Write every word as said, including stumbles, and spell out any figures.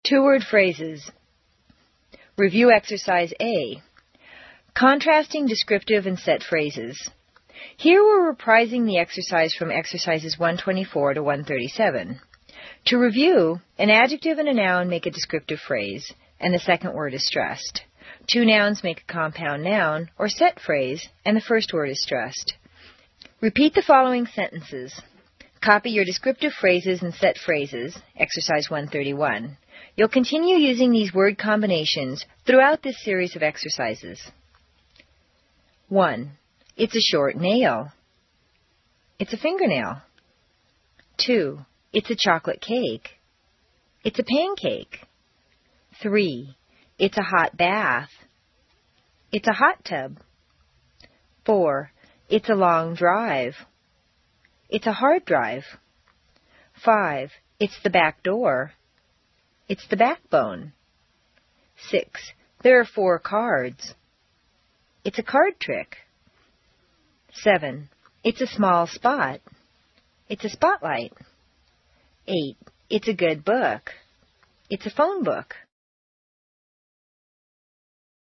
Two-word phrases. Review exercise A. Contrasting descriptive and set phrases. Here we're reprising the exercise from exercises one twenty-four to one thirty-seven. To review, an adjective and a noun make a descriptive phrase, and the second word is stressed. Two nouns make a compound noun, or set phrase, and the first word is stressed. Repeat the following sentences. Copy your descriptive phrases and set phrases, exercise one thirty-one. You'll continue using these word combinations throughout this series of exercises. one. It's a short nail. It's a fingernail. two. It's a chocolate cake. It's a pancake. three. It's a hot bath. It's a hot tub. four. It's a long drive. It's a hard drive. five. It's the back door. It's the backbone. six. There are four cards. It's a card trick. seven. It's a small spot. It's a spotlight. eight. It's a good book. It's a phone book.